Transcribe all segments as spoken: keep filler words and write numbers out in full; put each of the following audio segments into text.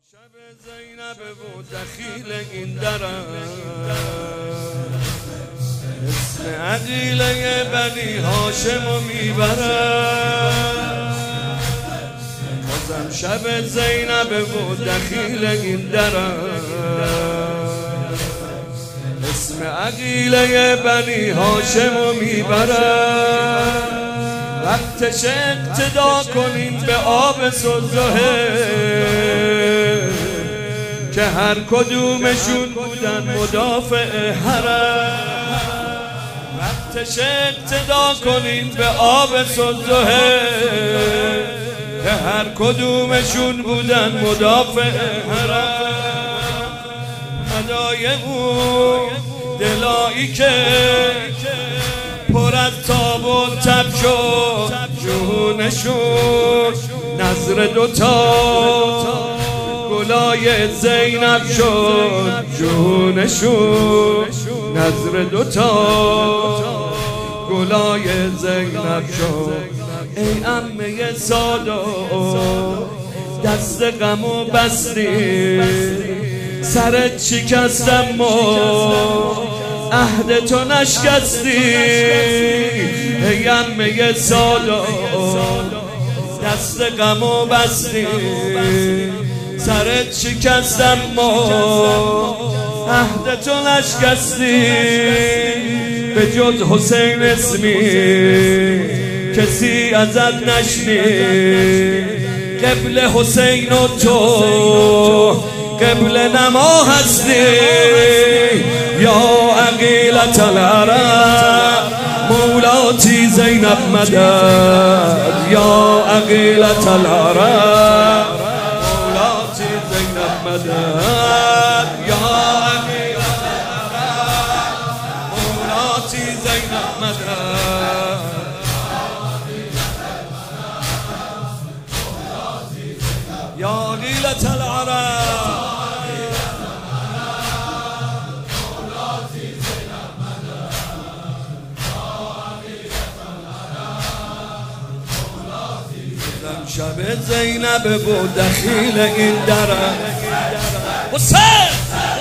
شب زینب و دخیل این درم اسم عقیله بنی هاشم و میبرم. بازم شب زینب و دخیل این درم اسم عقیله بنی هاشم و میبرم. وقتش اقتدا کنیم به آب سلزه که هر کدومشون بودن مدافع حرم. وقتش اقتدا کنیم به آب سلزه که هر کدومشون بودن مدافع حرم. فدای اون دلایی که پر از تاب و تب شد جونشون نظر دوتا گلای زینب شد جونشون نظر دوتا گلای زینب شد. ای عمه سادا دست غمو بستی سرت شکستم ما عهد تو نشکستی. ای عمه سادا دست غمو بستی سرت شکستم ما عهد تو نشکستی. به جز حسین اسمی کسی ازت نشنید. قبل حسین و تو قبل نما هستی. یا عقیلة العرب مولاتی زینب مدد. یا عقیلة العرب مولاتی زینب مدد. یا عقیلة العرب مولاتی زینب مدد. یا عقیلة العرب شب زینب و دخیل این درم حسین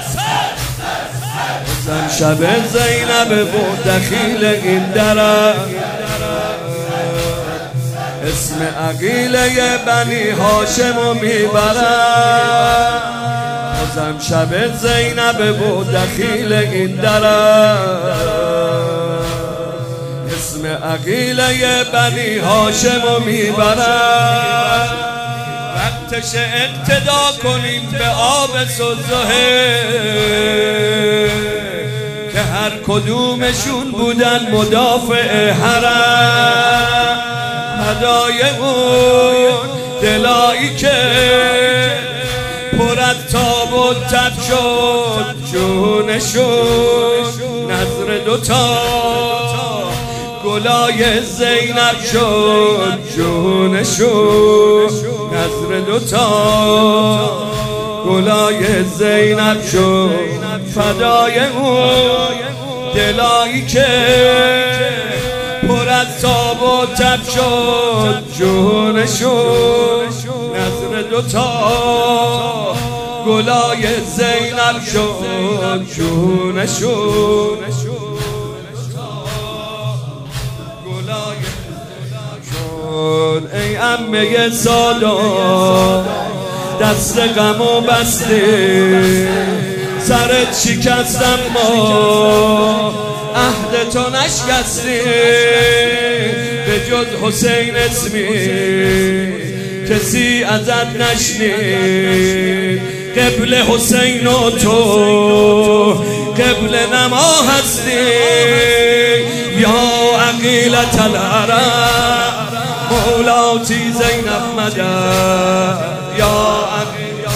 بازم شب زینب و دخیل این درم اسم عقیله بنی هاشم و میبرم. بازم شب زینب و دخیل این درم اسم عقیله بنی هاشم و میبرم. وقتش اقتدا کنیم به آب سلزه که هر کدومشون بودن مدافع حرم. هدای اون دلایی که پر از تاب و تب شد جونشون نظر دوتا گلای زینب شد جونشون نظر دوتا گلای زینب شد. فدای اون دلایی که پر از تاب و تب شد جونشون نظر دوتا گلای زینب شد جونشون. ای عمه سادا دست غمو بستی سرت شکستم ما عهد تو نشکستی. به جز حسین اسمی کسی ازت نشنید. قبل حسین و تو قبل نما هستی. یا عقیلة العرب مولاتی زینب مدد. یا عقیلة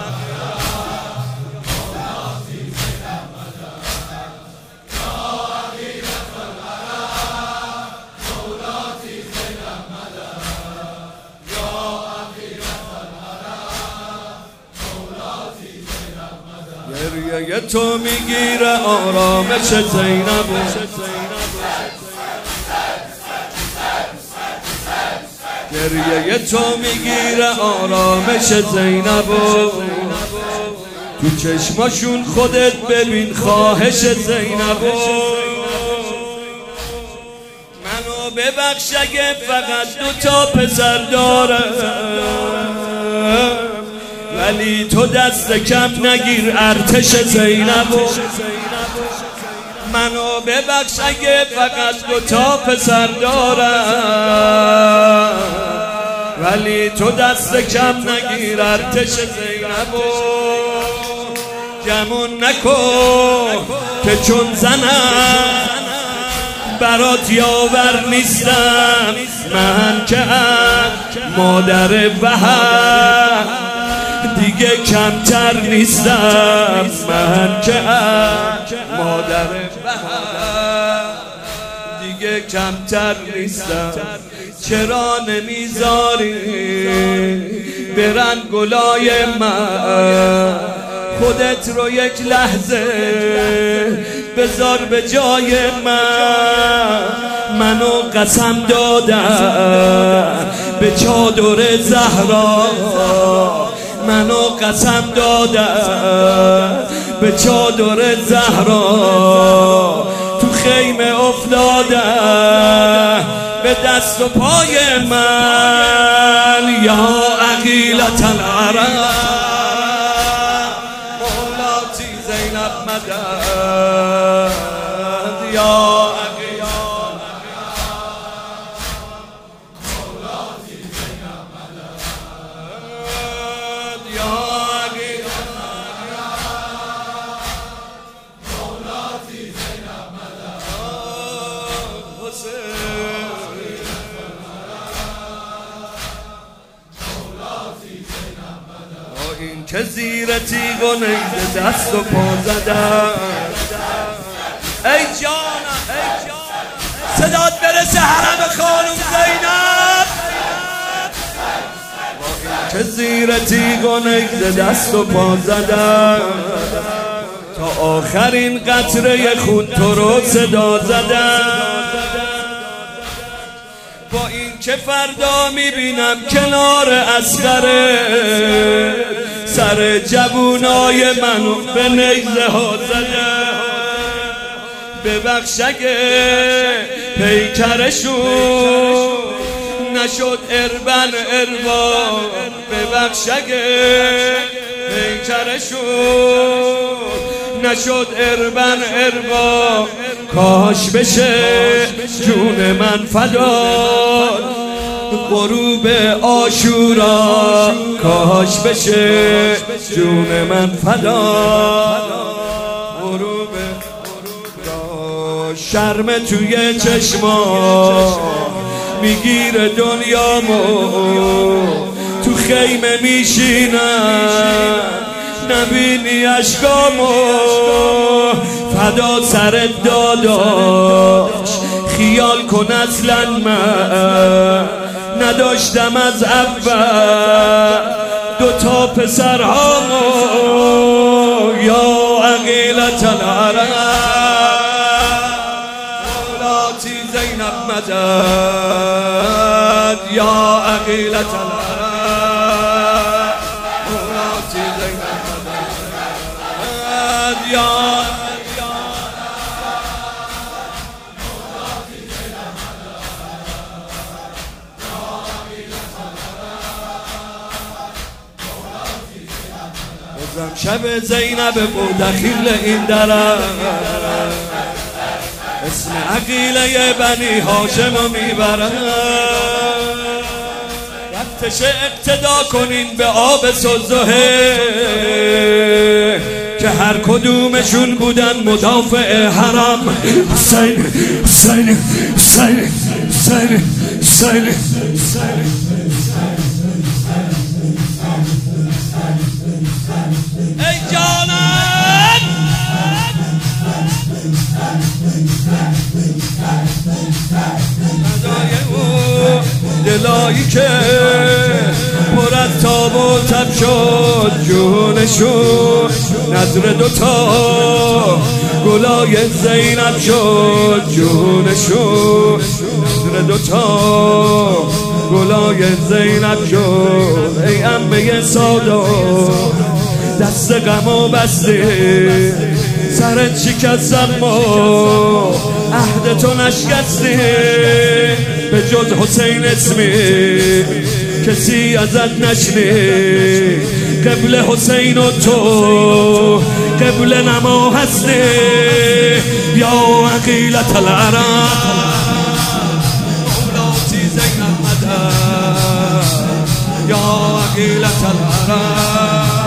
مولاتی زینب مدد. یا عقیلة العرب مولاتی زینب مدد. یا عقیلة العرب مولاتی زینب مدد. گریه تو میگیره آرامش زینب. گریه تو میگیره آرامش زینبو، تو چشماشون خودت ببین خواهش زینبو. منو ببخش اگه فقط دو تا پسر دارم، ولی تو دست کم نگیر ارتش زینبو. منو ببخش اگه فقط دو تا پسر دارم، ولی تو دست کم نگیر ارتش زینبو. گمون نکن که چون زنم برات یاور نیستم، من که مادر وحد دیگه کمتر نیستم، من که مادر وحد دیگه کمتر نیستم. چرا نمیذاری برن گلای من؟ خودت رو یک لحظه بذار به جای من. منو قسم دادم به چادر زهرا، منو قسم دادم به چادر زهرا، تو خیمه افتادم به دست و پای من. یا عقیلة العرب مولاتی زینب مدد، یا این که زیر تیغ و نیزه دست و پا زدم. ای جانم ای جانم صدات برسه حرم خانم زینب. این که زیر تیغ و نیزه دست و پا زدم، تا آخرین قطره خون تو رو صدا زدم. با این که فردا میبینم کنار اصغره، سر جوونای منو به نیزه ها زده. ببخش اگه پیکرشون نشد اربن اربا، ببخش اگه پیکرشون نشد اربن اربا. کاش بشه جون من فدا غروب عاشورا، کاش بشه جون من فدا غروب عاشورا. شرم توی چشما میگیره دنیامو، تو خیمه میشینم نبینی اشکامو. فدا سرت داداش خیال کن اصلا من نداشتم از اول دو تا پسرهامو. یا عقیلة العرب مولاتی زینب مدد، یا عقیلة العرب مولاتی زینب مدد، یا شب زینب بودخیل این درم، اسم عقیله بنی هاشم رو میبرم. رفتش اقتدا کنین به آب سوزه که هر کدومشون بودن مدافع حرم. حسین حسین حسین حسین حسین ای جانم دلایی که پر از تاب و تب شد جونشون، نظر دوتا گلای زینب شد جونشون، نظر دوتا گلای زینب شد ای عمه سادات دست غمو بستی سرت شکست اما عهد تو نشکستی به جز حسین اسمی کسی ازت نشنی قبل حسین و تو قبل نما هستی یا عقیلة العرب مولاتی زینب مدد یا عقیلة العرب